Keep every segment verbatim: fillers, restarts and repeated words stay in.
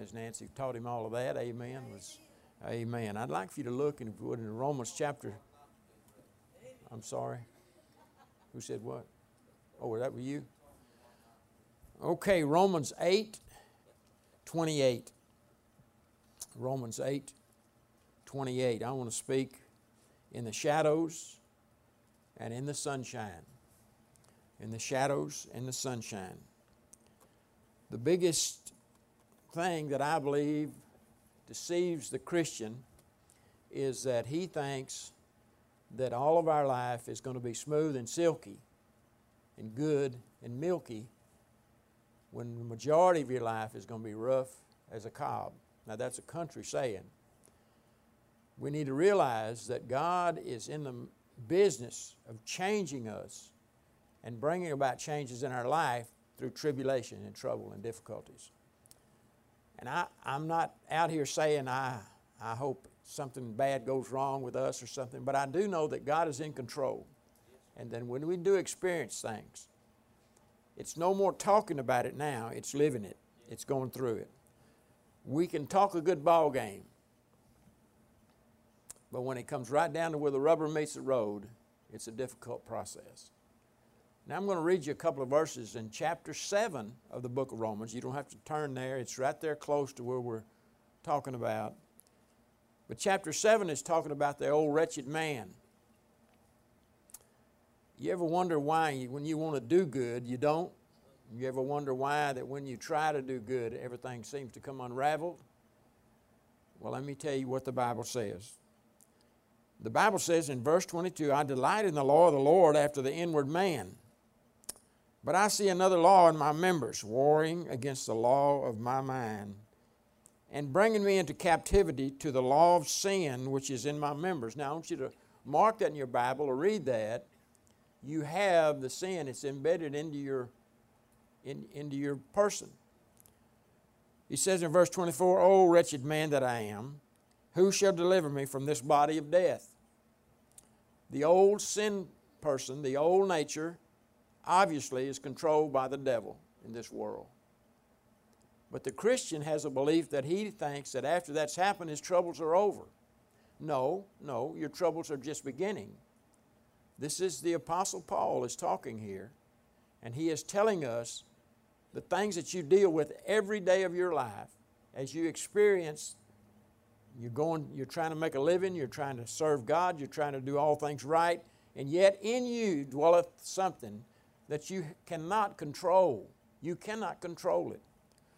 Miz Nancy taught him all of that. Amen. Was, amen. I'd like for you to look, and if you would, in Romans chapter. I'm sorry. Who said what? Oh, was that with you? Okay, Romans eight, twenty-eight. Romans eight, twenty-eight. I want to speak in the shadows and in the sunshine. In the shadows and the sunshine. The biggest thing that I believe deceives the Christian is that he thinks that all of our life is going to be smooth and silky and good and milky, when the majority of your life is going to be rough as a cob. Now, that's a country saying. We need to realize that God is in the business of changing us and bringing about changes in our life through tribulation and trouble and difficulties. And I, I'm not out here saying I, I hope something bad goes wrong with us or something, but I do know that God is in control. And then when we do experience things, it's no more talking about it now, it's living it. It's going through it. We can talk a good ball game, but when it comes right down to where the rubber meets the road, it's a difficult process. Now I'm going to read you a couple of verses in chapter seven of the book of Romans. You don't have to turn there. It's right there close to where we're talking about. But chapter seven is talking about the old wretched man. You ever wonder why you, when you want to do good, you don't? You ever wonder why that when you try to do good, everything seems to come unraveled? Well, let me tell you what the Bible says. The Bible says in verse twenty-two, I delight in the law of the Lord after the inward man. But I see another law in my members, warring against the law of my mind, and bringing me into captivity to the law of sin which is in my members. Now, I want you to mark that in your Bible or read that. You have the sin. It's embedded into your, in, into your person. He says in verse twenty-four, O wretched man that I am, who shall deliver me from this body of death? The old sin person, the old nature, obviously is controlled by the devil in this world. But the Christian has a belief that he thinks that after that's happened, his troubles are over. No, no, your troubles are just beginning. This is the Apostle Paul is talking here, and he is telling us the things that you deal with every day of your life as you experience. You're going, you're trying to make a living, you're trying to serve God, you're trying to do all things right, and yet in you dwelleth something that you cannot control. You cannot control it.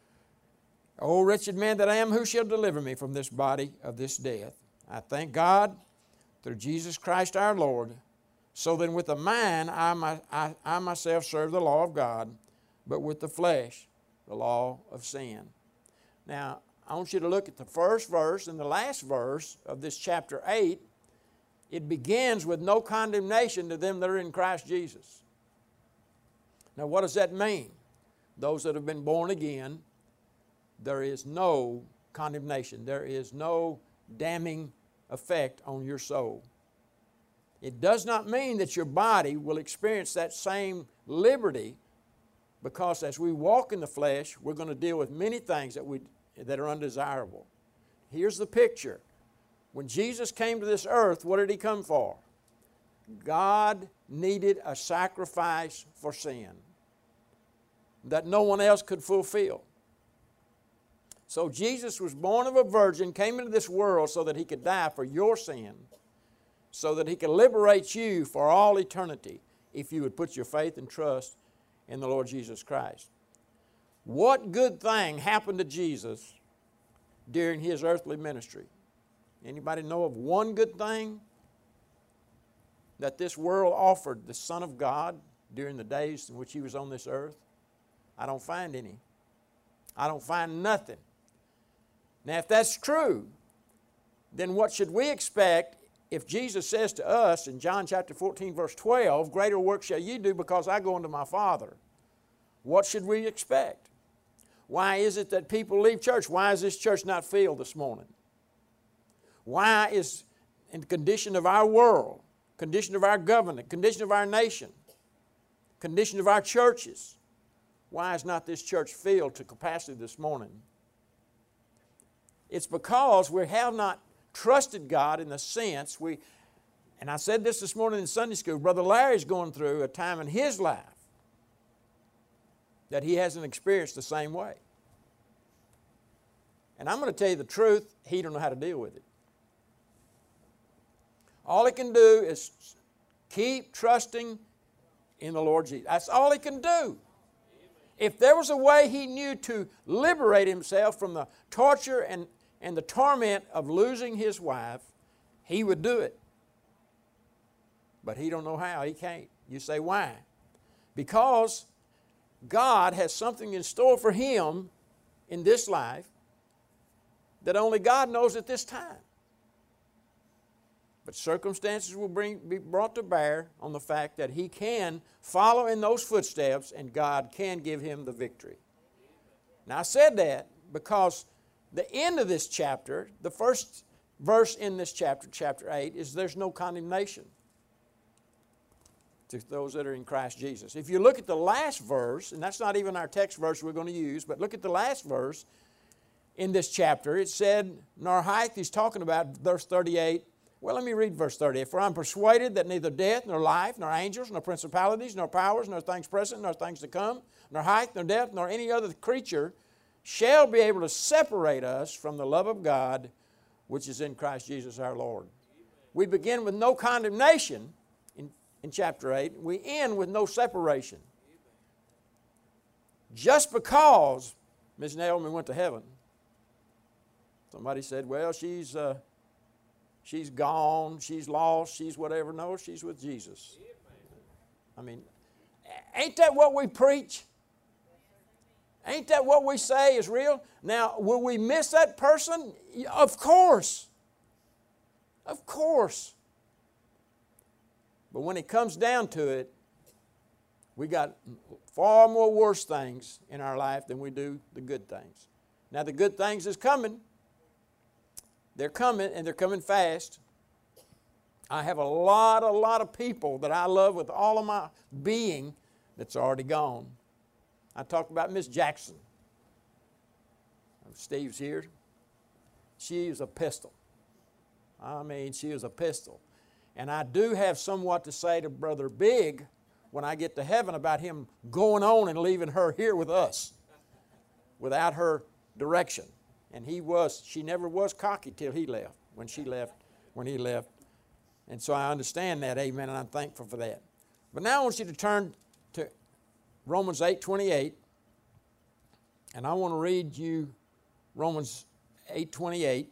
O wretched man that I am, who shall deliver me from this body of this death? I thank God through Jesus Christ our Lord. So then with the mind I, my, I, I myself serve the law of God, but with the flesh the law of sin. Now, I want you to look at the first verse and the last verse of this chapter eight. It begins with no condemnation to them that are in Christ Jesus. Now, what does that mean? Those that have been born again, there is no condemnation. There is no damning effect on your soul. It does not mean that your body will experience that same liberty, because as we walk in the flesh, we're going to deal with many things that we that are undesirable. Here's the picture. When Jesus came to this earth, what did He come for? God needed a sacrifice for sin that no one else could fulfill. So Jesus was born of a virgin, came into this world so that He could die for your sin, so that He could liberate you for all eternity if you would put your faith and trust in the Lord Jesus Christ. What good thing happened to Jesus during His earthly ministry? Anybody know of one good thing that this world offered the Son of God during the days in which He was on this earth? I don't find any. I don't find nothing. Now, if that's true, then what should we expect if Jesus says to us in John chapter fourteen, verse twelve, greater work shall ye do because I go unto my Father? What should we expect? Why is it that people leave church? Why is this church not filled this morning? Why is, in the condition of our world, condition of our government, condition of our nation, condition of our churches, why is not this church filled to capacity this morning? It's because we have not trusted God in the sense we, and I said this this morning in Sunday school, Brother Larry's going through a time in his life that he hasn't experienced the same way. And I'm going to tell you the truth, he don't know how to deal with it. All he can do is keep trusting in the Lord Jesus. That's all he can do. If there was a way he knew to liberate himself from the torture and, and the torment of losing his wife, he would do it. But he don't know how. He can't. You say, why? Because God has something in store for him in this life that only God knows at this time. But circumstances will bring, be brought to bear on the fact that he can follow in those footsteps and God can give him the victory. Now I said that because the end of this chapter, the first verse in this chapter, chapter eight, is there's no condemnation to those that are in Christ Jesus. If you look at the last verse, and that's not even our text verse we're going to use, but look at the last verse in this chapter. It said, nor height, he's talking about verse thirty-eight. Well, let me read verse thirty-eight. For I'm persuaded that neither death, nor life, nor angels, nor principalities, nor powers, nor things present, nor things to come, nor height, nor depth, nor any other creature shall be able to separate us from the love of God which is in Christ Jesus our Lord. We begin with no condemnation in, in chapter eight. We end with no separation. Just because Miss Naomi went to heaven, somebody said, well, she's... Uh, She's gone, she's lost, she's whatever. No, she's with Jesus. I mean, ain't that what we preach? Ain't that what we say is real? Now, will we miss that person? Of course. Of course. But when it comes down to it, we got far more worse things in our life than we do the good things. Now, the good things is coming. They're coming, and they're coming fast. I have a lot, a lot of people that I love with all of my being that's already gone. I talked about Miss Jackson. Steve's here. She is a pistol. I mean, she is a pistol. And I do have somewhat to say to Brother Big when I get to heaven about him going on and leaving her here with us without her direction. And he was, she never was cocky till he left, when she left, when he left. And so I understand that, amen, and I'm thankful for that. But now I want you to turn to Romans eight twenty-eight, and I want to read you Romans eight twenty-eight.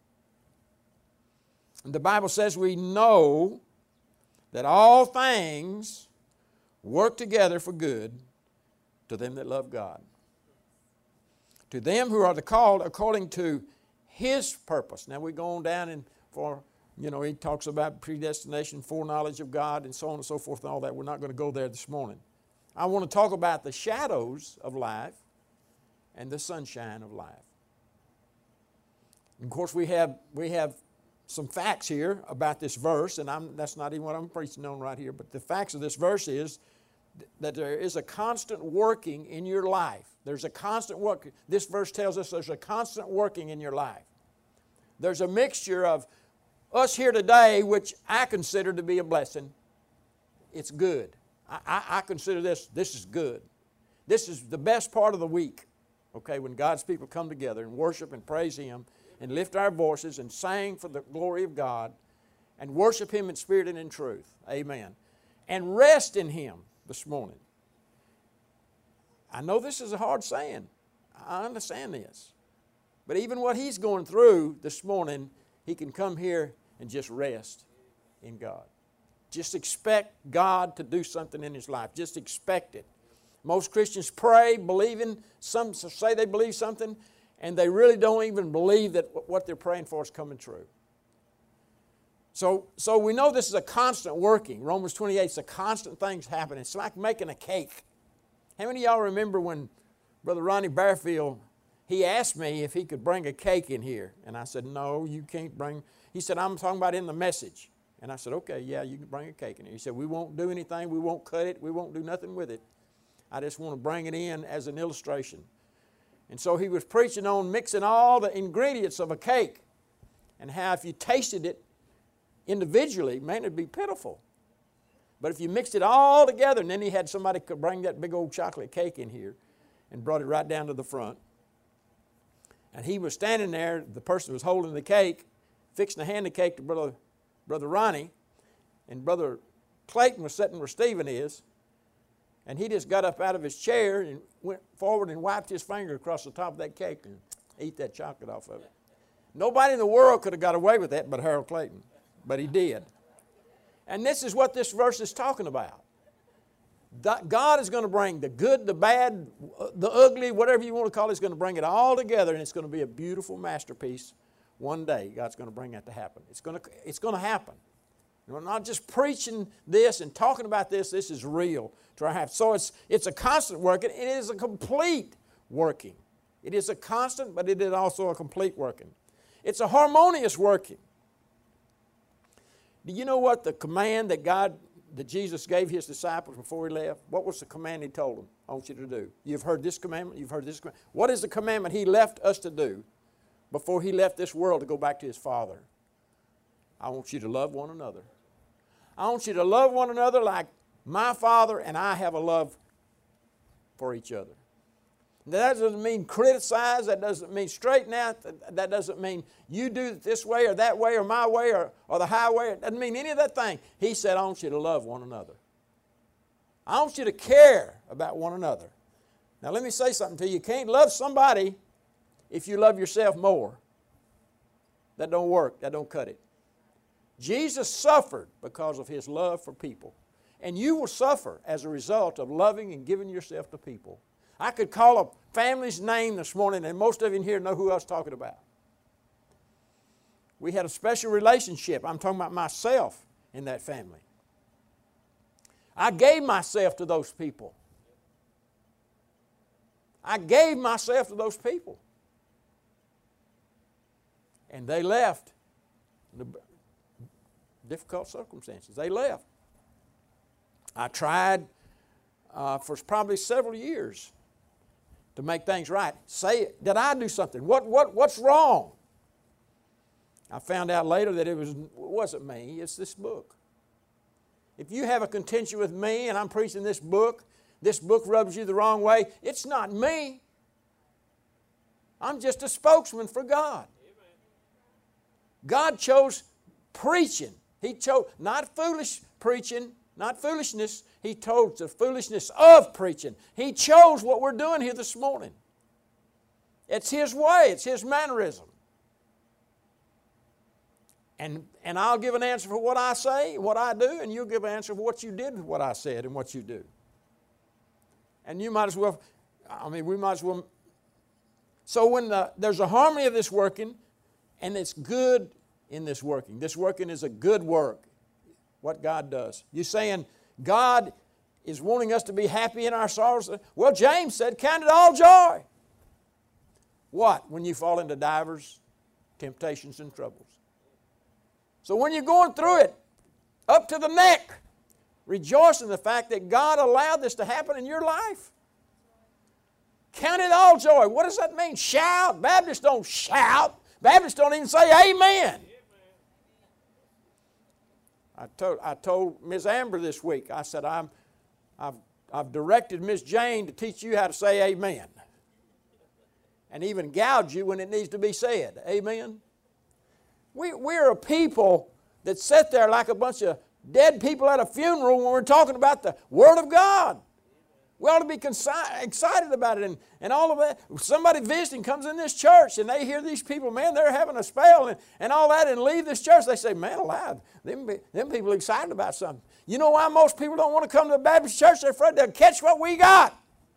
And the Bible says we know that all things work together for good to them that love God, to them who are the called according to His purpose. Now we go on down and for, you know, he talks about predestination, foreknowledge of God, and so on and so forth and all that. We're not going to go there this morning. I want to talk about the shadows of life and the sunshine of life. And of course, we have, we have some facts here about this verse, and I'm, that's not even what I'm preaching on right here, but the facts of this verse is that there is a constant working in your life. There's a constant work. This verse tells us there's a constant working in your life. There's a mixture of us here today, which I consider to be a blessing. It's good. I, I, I consider this, this is good. This is the best part of the week, okay, when God's people come together and worship and praise Him and lift our voices and sing for the glory of God and worship Him in spirit and in truth. Amen. And rest in Him this morning. I know this is a hard saying. I understand this. But even what he's going through this morning, he can come here and just rest in God. Just expect God to do something in his life. Just expect it. Most Christians pray, believing, some say they believe something, and they really don't even believe that what they're praying for is coming true. So, so we know this is a constant working. Romans twenty-eight is a constant things happening. It's like making a cake. How many of y'all remember when Brother Ronnie Bearfield, he asked me if he could bring a cake in here? And I said, no, you can't bring. He said, I'm talking about in the message. And I said, okay, yeah, you can bring a cake in here. He said, we won't do anything. We won't cut it. We won't do nothing with it. I just want to bring it in as an illustration. And so he was preaching on mixing all the ingredients of a cake and how if you tasted it individually, man, it'd be pitiful. But if you mixed it all together, and then he had somebody could bring that big old chocolate cake in here and brought it right down to the front. And he was standing there, the person was holding the cake, fixing to hand the cake to Brother, Brother Ronnie, and Brother Clayton was sitting where Stephen is, and he just got up out of his chair and went forward and wiped his finger across the top of that cake and ate that chocolate off of it. Nobody in the world could have got away with that but Harold Clayton, but he did. And this is what this verse is talking about. God is going to bring the good, the bad, the ugly, whatever you want to call it, He's going to bring it all together, and it's going to be a beautiful masterpiece one day. God's going to bring that to happen. It's going to, it's going to happen. We're not just preaching this and talking about this. This is real to our life. So it's, it's a constant working. It is a complete working. It is a constant, but it is also a complete working. It's a harmonious working. Do you know what the command that God, that Jesus gave His disciples before He left? What was the command He told them, I want you to do? You've heard this commandment, you've heard this commandment. What is the commandment He left us to do before He left this world to go back to His Father? I want you to love one another. I want you to love one another like my Father and I have a love for each other. That doesn't mean criticize. That doesn't mean straighten out. That doesn't mean you do it this way or that way or my way or, or the highway. It doesn't mean any of that thing. He said, I want you to love one another. I want you to care about one another. Now let me say something to you. You can't love somebody if you love yourself more. That don't work. That don't cut it. Jesus suffered because of His love for people. And you will suffer as a result of loving and giving yourself to people. I could call a family's name this morning, and most of you in here know who I was talking about. We had a special relationship. I'm talking about myself in that family. I gave myself to those people. I gave myself to those people. And they left. Difficult circumstances. They left. I tried uh, for probably several years to make things right. Say, did I do something? What, what, what's wrong? I found out later that it, was, it wasn't me. It's this book. If you have a contention with me and I'm preaching this book, this book rubs you the wrong way, it's not me. I'm just a spokesman for God. God chose preaching. He chose not foolish preaching, not foolishness. He chose the foolishness of preaching. He chose what we're doing here this morning. It's His way. It's His mannerism. And, and I'll give an answer for what I say, what I do, and you'll give an answer for what you did with what I said and what you do. And you might as well, I mean, we might as well. So when the, there's a harmony of this working, and it's good in this working. This working is a good work, what God does. You're saying God is wanting us to be happy in our sorrows? Well, James said, count it all joy. What? When you fall into divers temptations and troubles. So when you're going through it, up to the neck, rejoice in the fact that God allowed this to happen in your life. Count it all joy. What does that mean? Shout. Baptists don't shout. Baptists don't even say amen. I told, I told Miz Amber this week, I said, I'm, I've, I've directed Miss Jane to teach you how to say amen. And even gouge you when it needs to be said. Amen? We, we're a people that sit there like a bunch of dead people at a funeral when we're talking about the Word of God. We ought to be consi- excited about it and, and all of that. Somebody visiting comes in this church and they hear these people, man, they're having a spell and, and all that, and leave this church. They say, man alive, them, them people are excited about something. You know why most people don't want to come to the Baptist church? They're afraid they'll catch what we got.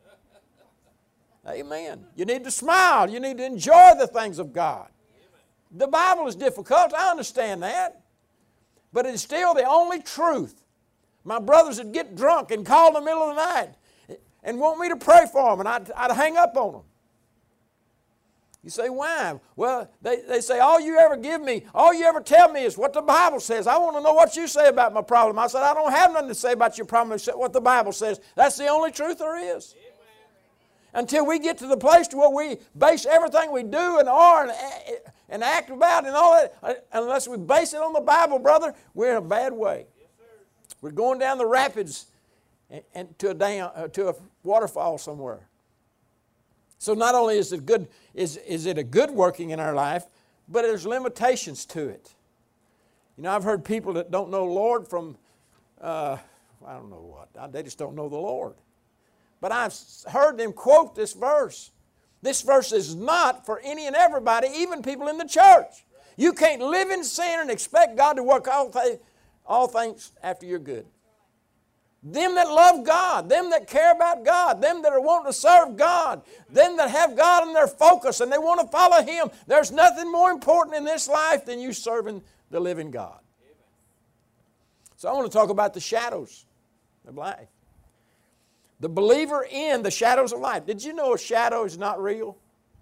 Amen. You need to smile. You need to enjoy the things of God. The Bible is difficult. I understand that. But it's still the only truth. My brothers would get drunk and call in the middle of the night and want me to pray for them, and I'd, I'd hang up on them. You say, why? Well, they, they say, all you ever give me, all you ever tell me is what the Bible says. I want to know what you say about my problem. I said, I don't have nothing to say about your problem except what the Bible says. That's the only truth there is. Amen. Until we get to the place to where we base everything we do and are and, and act about and all that, unless we base it on the Bible, brother, we're in a bad way. Yes, sir. We're going down the rapids and, and to a dam, uh, to a waterfall somewhere. So not only is it good, is, is it a good working in our life, but there's limitations to it. You know, I've heard people that don't know the Lord from, uh, I don't know what, they just don't know the Lord. But I've heard them quote this verse. This verse is not for any and everybody, even people in the church. You can't live in sin and expect God to work all, th- all things after you're good. Them that love God, them that care about God, them that are wanting to serve God, them that have God in their focus and they want to follow Him, there's nothing more important in this life than you serving the living God. So I want to talk about the shadows of life. The believer in the shadows of life. Did you know a shadow is not real?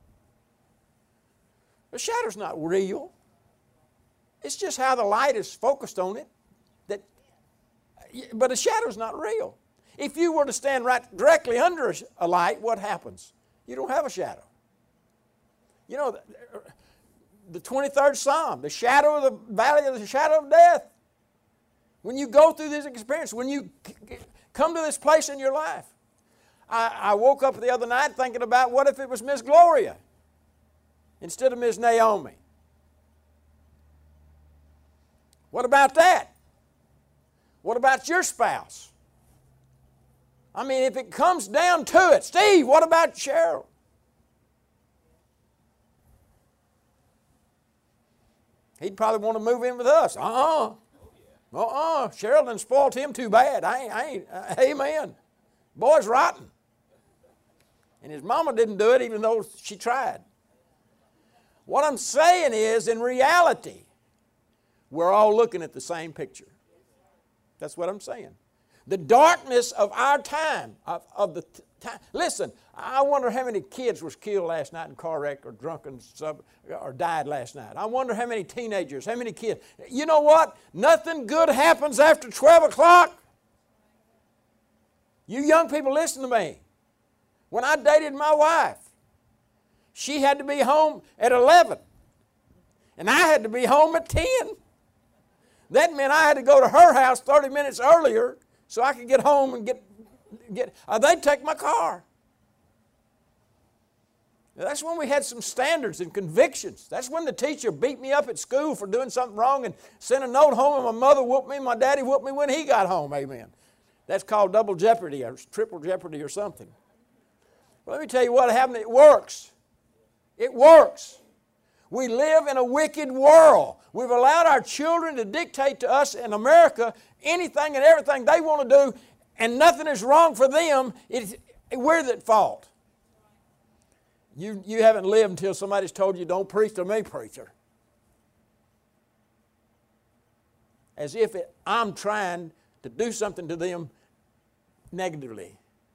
A shadow's not real. It's just how the light is focused on it. That, but a shadow's not real. If you were to stand right directly under a light, what happens? You don't have a shadow. You know, the twenty-third Psalm, the shadow of the valley of the shadow of death. When you go through this experience, when you come to this place in your life. I, I woke up the other night thinking about what if it was Miss Gloria instead of Miss Naomi? What about that? What about your spouse? I mean, if it comes down to it, Steve, what about Cheryl? He'd probably want to move in with us. Uh-uh. Uh-uh. Cheryl done spoiled him too bad. I ain't, I ain't, uh, amen. Boy's rotten. And his mama didn't do it even though she tried. What I'm saying is, in reality, we're all looking at the same picture. That's what I'm saying. The darkness of our time, of, of the t- time. Listen, I wonder how many kids was killed last night in a car wreck or drunken sub, or died last night. I wonder how many teenagers, how many kids. You know what? Nothing good happens after twelve o'clock. You young people, listen to me. When I dated my wife, she had to be home at eleven. And I had to be home at ten. That meant I had to go to her house thirty minutes earlier so I could get home and get, get uh, they'd take my car. Now, that's when we had some standards and convictions. That's when the teacher beat me up at school for doing something wrong and sent a note home, and my mother whooped me, and my daddy whooped me when he got home, amen. That's called double jeopardy or triple jeopardy or something. Well, let me tell you what happened. It works. It works. We live in a wicked world. We've allowed our children to dictate to us in America anything and everything they want to do, and nothing is wrong for them. It's, we're at fault. You, you haven't lived until somebody's told you, don't preach to me, preacher. As if it, I'm trying to do something to them negatively.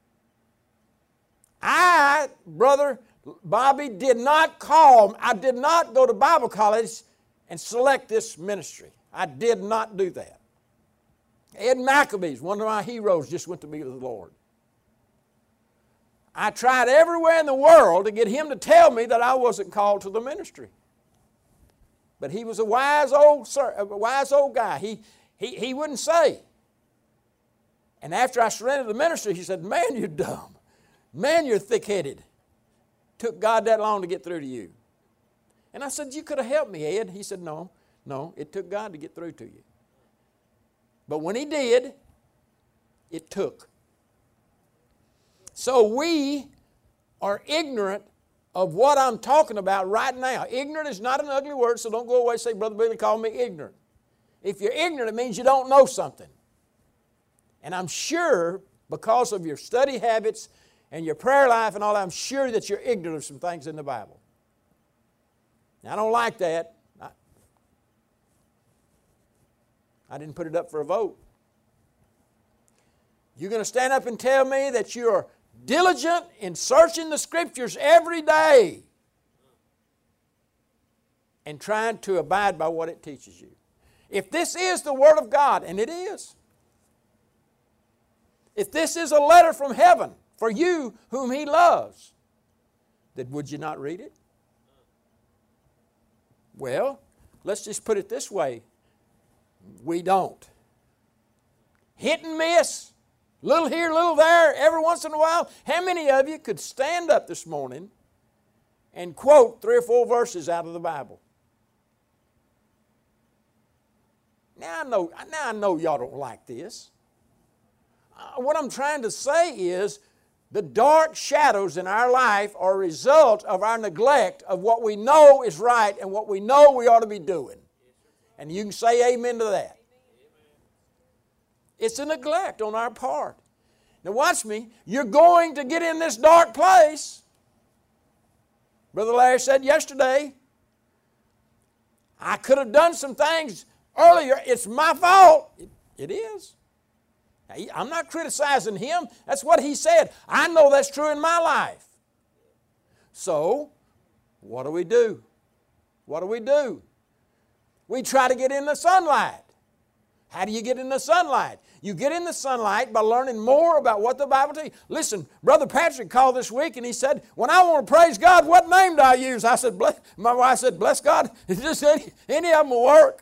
I, Brother Bobby, did not call, I did not go to Bible college and select this ministry. I did not do that. Ed Maccabees, one of my heroes, just went to be with the Lord. I tried everywhere in the world to get him to tell me that I wasn't called to the ministry. But he was a wise old, a wise old guy. He, he, he wouldn't say. And after I surrendered the ministry, he said, man, you're dumb. Man, you're thick-headed. Took God that long to get through to you. And I said, you could have helped me, Ed. He said, no, no, it took God to get through to you. But when he did, it took. So we are ignorant of what I'm talking about right now. Ignorant is not an ugly word, so don't go away and say, Brother Billy called me ignorant. If you're ignorant, it means you don't know something. And I'm sure, because of your study habits and your prayer life and all that, I'm sure that you're ignorant of some things in the Bible. Now, I don't like that. I, I didn't put it up for a vote. You're going to stand up and tell me that you're diligent in searching the Scriptures every day and trying to abide by what it teaches you. If this is the Word of God, and it is, if this is a letter from heaven for you whom He loves. Then would you not read it? Well, let's just put it this way. We don't. Hit and miss. Little here, little there, every once in a while. How many of you could stand up this morning and quote three or four verses out of the Bible? Now I know, now I know y'all don't like this. Uh, what I'm trying to say is the dark shadows in our life are a result of our neglect of what we know is right and what we know we ought to be doing. And you can say amen to that. It's a neglect on our part. Now watch me. You're going to get in this dark place. Brother Larry said yesterday, I could have done some things earlier. It's my fault. It, it is. I'm not criticizing him. That's what he said. I know that's true in my life. So, what do we do? What do we do? We try to get in the sunlight. How do you get in the sunlight? You get in the sunlight by learning more about what the Bible tells you. Listen, Brother Patrick called this week and he said, when I want to praise God, what name do I use? I said, bless, my wife said, bless God. It's just any, any of them will work.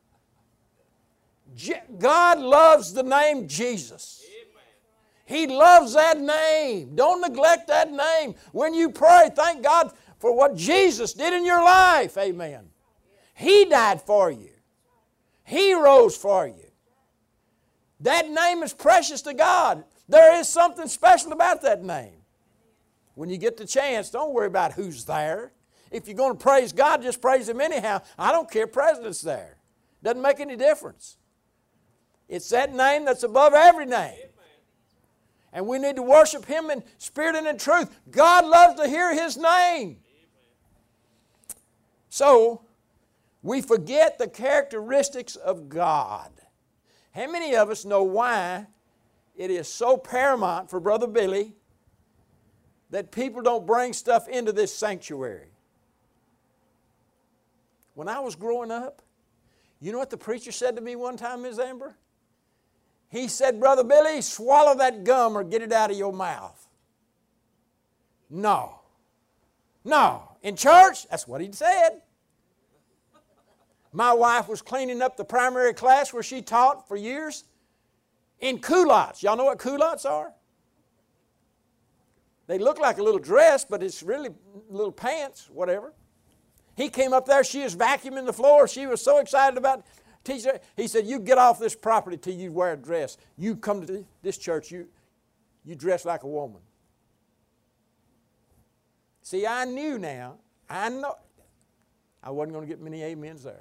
God loves the name Jesus. He loves that name. Don't neglect that name. When you pray, thank God for what Jesus did in your life. Amen. He died for you. He rose for you. That name is precious to God. There is something special about that name. When you get the chance, don't worry about who's there. If you're going to praise God, just praise Him anyhow. I don't care if President's there. Doesn't make any difference. It's that name that's above every name. And we need to worship Him in spirit and in truth. God loves to hear His name. So, we forget the characteristics of God. How many of us know why it is so paramount for Brother Billy that people don't bring stuff into this sanctuary? When I was growing up, you know what the preacher said to me one time, Miz Amber? He said, Brother Billy, swallow that gum or get it out of your mouth. No. No. In church, that's what he said. My wife was cleaning up the primary class where she taught for years in culottes. Y'all know what culottes are? They look like a little dress, but it's really little pants, whatever. He came up there, she was vacuuming the floor. She was so excited about teaching. He said, you get off this property till you wear a dress. You come to this church, you, you dress like a woman. See, I knew now, I know, I wasn't going to get many amens there.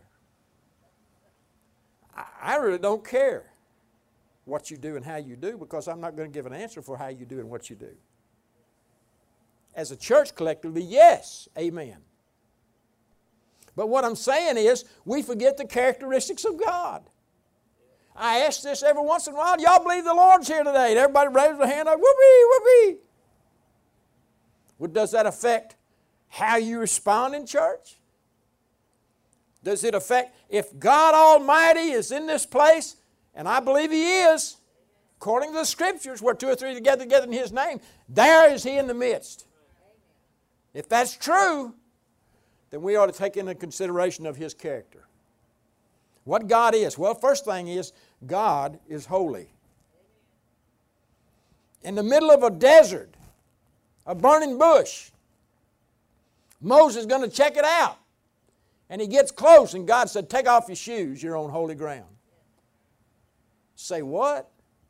I, I really don't care what you do and how you do, because I'm not going to give an answer for how you do and what you do. As a church collectively, yes, amen. But what I'm saying is, we forget the characteristics of God. I ask this every once in a while, y'all believe the Lord's here today? And everybody raises their hand up, whoopee, whoopee. Well, does that affect how you respond in church? Does it affect, if God Almighty is in this place, and I believe He is, according to the Scriptures, where two or three together together in His name, there is He in the midst. If that's true, then we ought to take into consideration of His character. What God is. Well, first thing is, God is holy. In the middle of a desert, a burning bush, Moses is going to check it out. And he gets close, and God said, take off your shoes, you're on holy ground. Say what?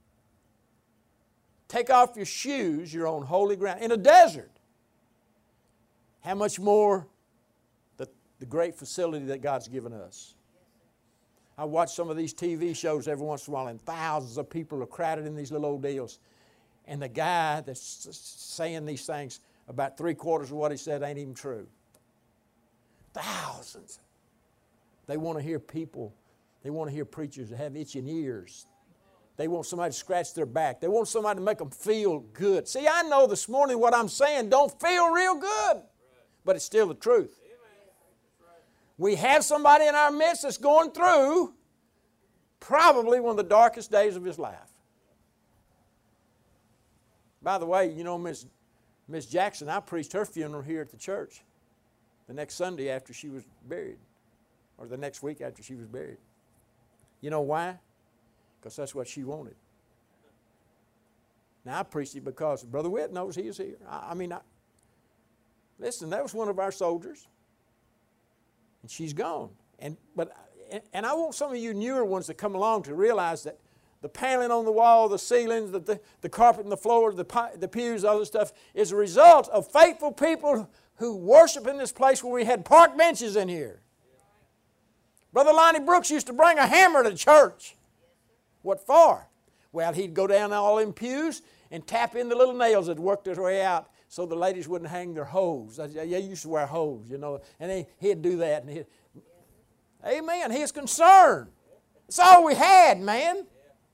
Take off your shoes, you're on holy ground. In a desert. How much more the, the great facility that God's given us. I watch some of these T V shows every once in a while, and thousands of people are crowded in these little old deals. And the guy that's saying these things, about three quarters of what he said ain't even true. Thousands. They want to hear people, they want to hear preachers that have itching ears. They want somebody to scratch their back. They want somebody to make them feel good. See, I know this morning what I'm saying don't feel real good, but it's still the truth. We have somebody in our midst that's going through probably one of the darkest days of his life. By the way, you know, Miss Miss Jackson, I preached her funeral here at the church the next Sunday after she was buried, or the next week after she was buried. You know why? Because that's what she wanted. Now, I preached it because Brother Witt knows he is here. I, I mean, I, listen, that was one of our soldiers, and she's gone. And but and, and I want some of you newer ones to come along to realize that the paneling on the wall, the ceilings, the, the, the carpet and the floors, the, the pews, all this stuff is a result of faithful people who worship in this place where we had park benches in here. Brother Lonnie Brooks used to bring a hammer to church. What for? Well, he'd go down all in pews and tap in the little nails that worked their way out so the ladies wouldn't hang their hose. They used to wear hose, you know, and he, he'd do that. And he'd, amen. He was concerned. That's all we had, man.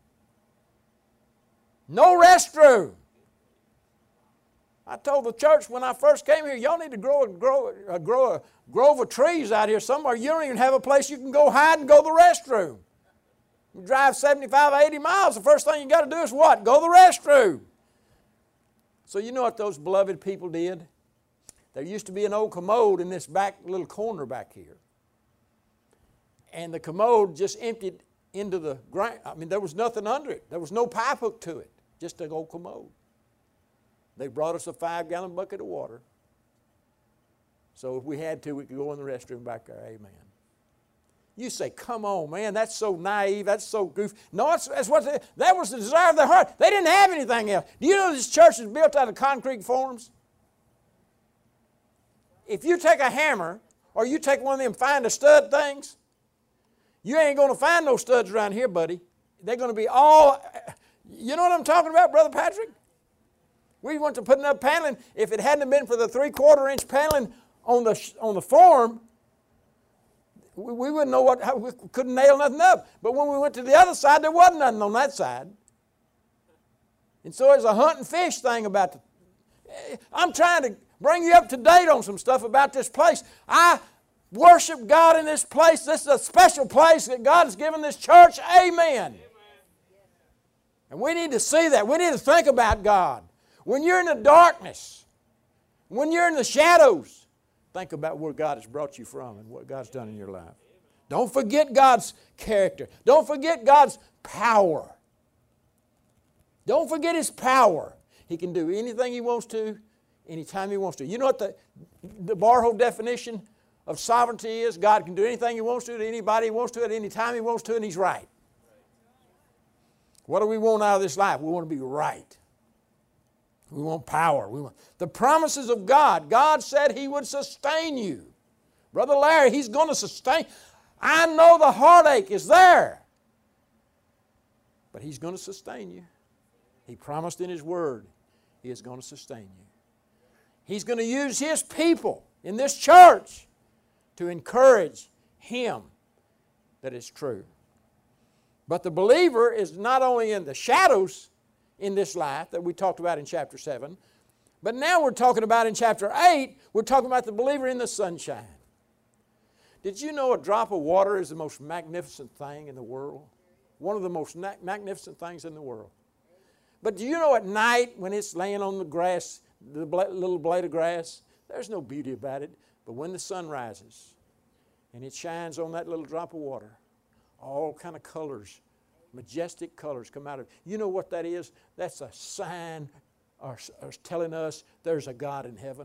No restroom. I told the church when I first came here, y'all need to grow a, grow, a, grow a grove of trees out here somewhere. You don't even have a place you can go hide and go to the restroom. You drive seventy-five, eighty miles, the first thing you got to do is what? Go to the restroom. So you know what those beloved people did? There used to be an old commode in this back little corner back here. And the commode just emptied into the ground. I mean, there was nothing under it. There was no pipe hook to it, just an old commode. They brought us a five-gallon bucket of water. So if we had to, we could go in the restroom back there. Amen. You say, come on, man, that's so naive, that's so goofy. No, that's, that's what they, that was the desire of their heart. They didn't have anything else. Do you know this church is built out of concrete forms? If you take a hammer or you take one of them find a stud things, you ain't going to find no studs around here, buddy. They're going to be all, you know what I'm talking about, Brother Patrick? We went to putting up paneling. If it hadn't been for the three-quarter inch paneling on the, on the form, we, we wouldn't know what, how, we couldn't nail nothing up. But when we went to the other side, there wasn't nothing on that side. And so there's a hunt and fish thing about the, I'm trying to bring you up to date on some stuff about this place. I worship God in this place. This is a special place that God has given this church. Amen. And we need to see that. We need to think about God. When you're in the darkness, when you're in the shadows, think about where God has brought you from and what God's done in your life. Don't forget God's character. Don't forget God's power. Don't forget His power. He can do anything He wants to, anytime He wants to. You know what the, the Barhow definition of sovereignty is? God can do anything He wants to, to anybody He wants to, at any time He wants to, and He's right. What do we want out of this life? We want to be right. We want power. We want the promises of God. God said He would sustain you. Brother Larry, He's going to sustain. I know the heartache is there, but He's going to sustain you. He promised in His Word He is going to sustain you. He's going to use His people in this church to encourage Him that it's true. But the believer is not only in the shadows in this life that we talked about in chapter seven, but now we're talking about in chapter eight, we're talking about the believer in the sunshine. Did you know a drop of water is the most magnificent thing in the world? One of the most magnificent things in the world. But do you know at night when it's laying on the grass, the little blade of grass, there's no beauty about it. But when the sun rises and it shines on that little drop of water, all kind of colors, majestic colors come out of it. You know what that is? That's a sign or, or telling us there's a God in heaven.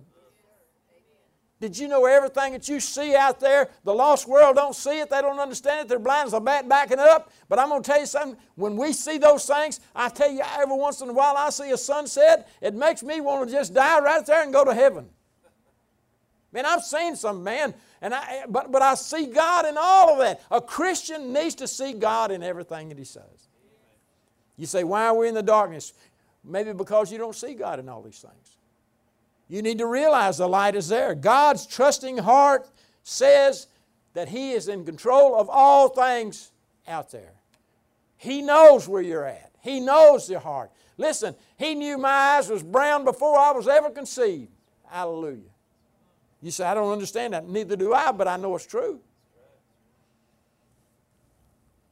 Did you know everything that you see out there, the lost world don't see it, they don't understand it, they're blind as a bat backing up. But I'm going to tell you something, when we see those things, I tell you every once in a while I see a sunset, it makes me want to just die right there and go to heaven. Man, I've seen some, man, and I, but, but I see God in all of that. A Christian needs to see God in everything that he says. You say, why are we in the darkness? Maybe because you don't see God in all these things. You need to realize the light is there. God's trusting heart says that He is in control of all things out there. He knows where you're at. He knows your heart. Listen, He knew my eyes was brown before I was ever conceived. Hallelujah. You say, I don't understand that. Neither do I, but I know it's true.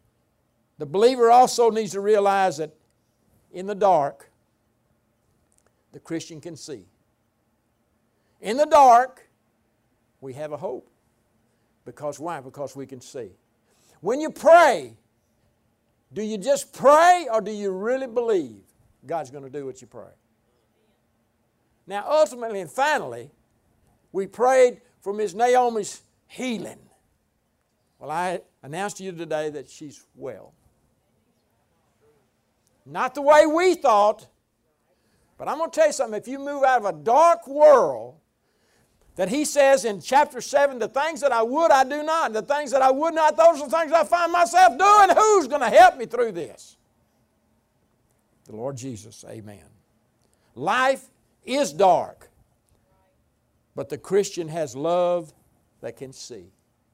The believer also needs to realize that in the dark, the Christian can see. In the dark, we have a hope. Because why? Because we can see. When you pray, do you just pray or do you really believe God's going to do what you pray? Now, ultimately and finally, we prayed for Miss Naomi's healing. Well, I announced to you today that she's well. Not the way we thought, but I'm going to tell you something. If you move out of a dark world, that he says in chapter seven, the things that I would, I do not. The things that I would not, those are the things I find myself doing. Who's going to help me through this? The Lord Jesus. Amen. Life is dark, but the Christian has love that can see.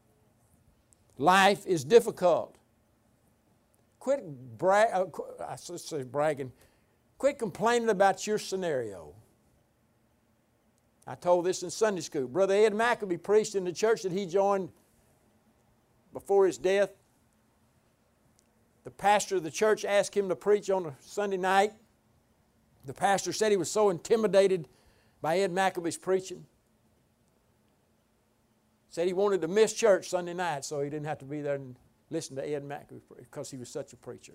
Life is difficult. Quit bra- uh, I say bragging. Quit complaining about your scenario. I told this in Sunday school. Brother Ed Maccabee preached in the church that he joined before his death. The pastor of the church asked him to preach on a Sunday night. The pastor said he was so intimidated by Ed Maccabee's preaching. Said he wanted to miss church Sunday night so he didn't have to be there and listen to Ed Maccabee because he was such a preacher.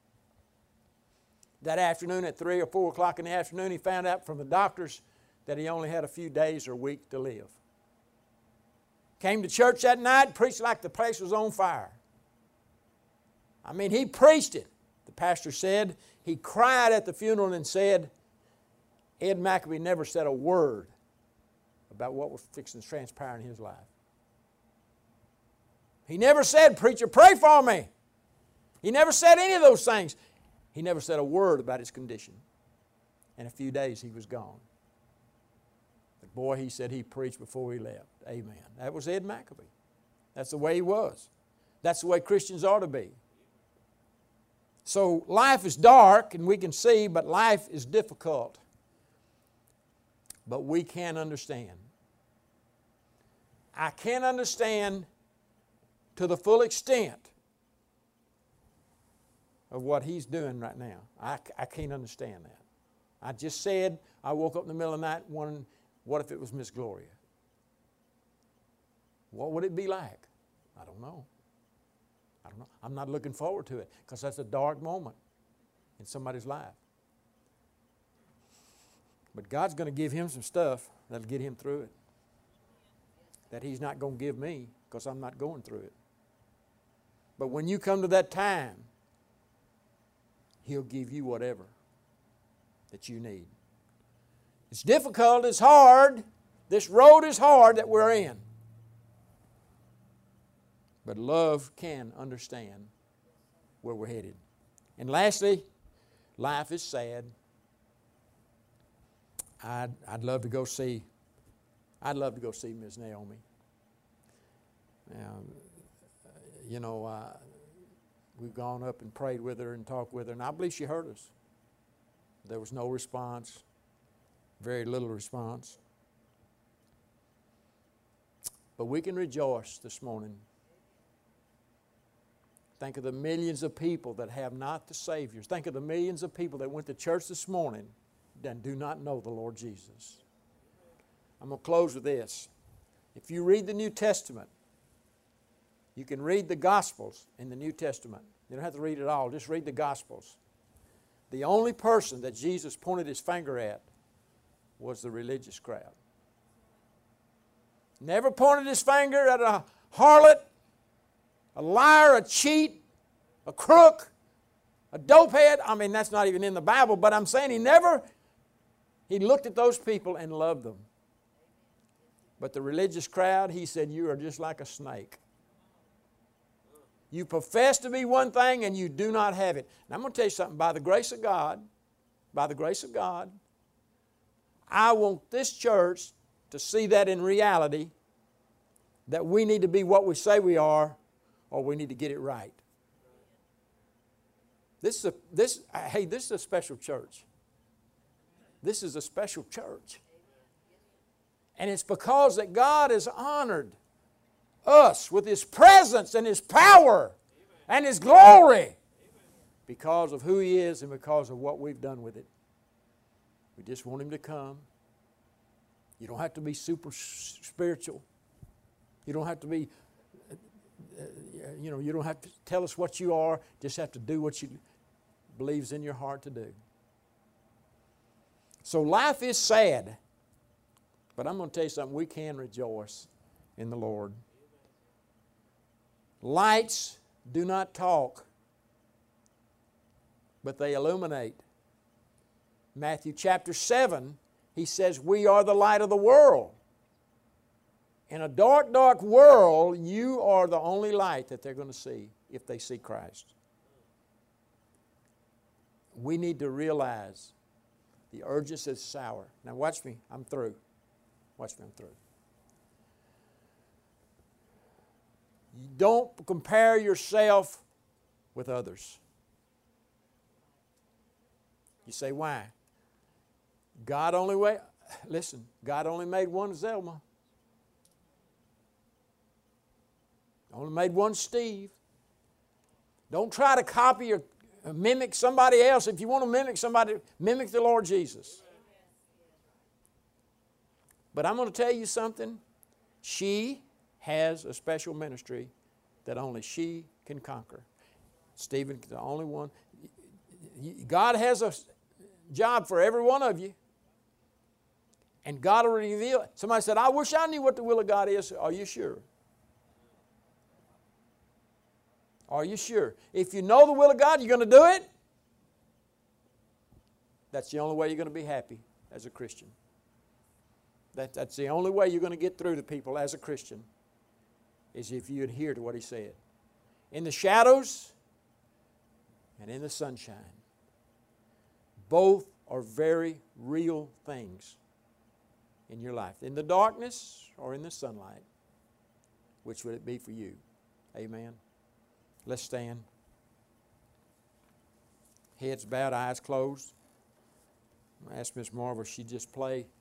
That afternoon at three or four o'clock in the afternoon, he found out from the doctors that he only had a few days or a week to live. Came to church that night, preached like the place was on fire. I mean, he preached it. The pastor said he cried at the funeral and said Ed Maccabee never said a word about what was fixing to transpire in his life. He never said, preacher, pray for me. He never said any of those things. He never said a word about his condition. In a few days, he was gone. But boy, he said he preached before he left. Amen. That was Ed Maccabee. That's the way he was. That's the way Christians ought to be. So life is dark and we can see, but life is difficult. But we can understand. I can't understand to the full extent of what he's doing right now. I, I can't understand that. I just said I woke up in the middle of the night wondering, what if it was Miss Gloria? What would it be like? I don't know. I don't know. I'm not looking forward to it because that's a dark moment in somebody's life. But God's going to give him some stuff that'll get him through it. That he's not going to give me because I'm not going through it. But when you come to that time, he'll give you whatever that you need. It's difficult, it's hard. This road is hard that we're in. But love can understand where we're headed. And lastly, life is sad. I'd, I'd love to go see, I'd love to go see Miss Naomi. Now, you know, uh, we've gone up and prayed with her and talked with her, and I believe she heard us. There was no response, very little response. But we can rejoice this morning. Think of the millions of people that have not the Savior. Think of the millions of people that went to church this morning and do not know the Lord Jesus. I'm going to close with this. If you read the New Testament, you can read the Gospels in the New Testament. You don't have to read it all. Just read the Gospels. The only person that Jesus pointed his finger at was the religious crowd. Never pointed his finger at a harlot, a liar, a cheat, a crook, a dopehead. I mean, that's not even in the Bible, but I'm saying he never, he looked at those people and loved them. But the religious crowd, he said, you are just like a snake. You profess to be one thing and you do not have it. And I'm going to tell you something. By the grace of God, by the grace of God, I want this church to see that in reality, that we need to be what we say we are, or we need to get it right. This is a, this, hey, this is a special church. This is a special church. And it's because that God has honored us with His presence and His power and His glory because of who He is and because of what we've done with it. We just want Him to come. You don't have to be super spiritual. You don't have to be, uh, you know, you don't have to tell us what you are. Just have to do what you believes in your heart to do. So life is sad. But I'm going to tell you something. We can rejoice in the Lord. Lights do not talk, but they illuminate. Matthew chapter seven, He says, we are the light of the world. In a dark, dark world, you are the only light that they're going to see if they see Christ. We need to realize the urgency is sour. Now watch me, I'm through. Watch me, I'm through. You don't compare yourself with others. You say, why? God only way, listen, God only made one Zelma. Only made one Steve. Don't try to copy or mimic somebody else. If you want to mimic somebody, mimic the Lord Jesus. But I'm going to tell you something. She has a special ministry that only she can conquer. Stephen's the only one. God has a job for every one of you. And God will reveal it. Somebody said, I wish I knew what the will of God is. Are you sure? Are you sure? If you know the will of God, you're going to do it? That's the only way you're going to be happy as a Christian. That, that's the only way you're going to get through to people as a Christian, is if you adhere to what He said. In the shadows and in the sunshine. Both are very real things in your life. In the darkness or in the sunlight. Which would it be for you? Amen. Let's stand. Heads bowed, eyes closed. I'm going to ask Miss Marvel if she'd just play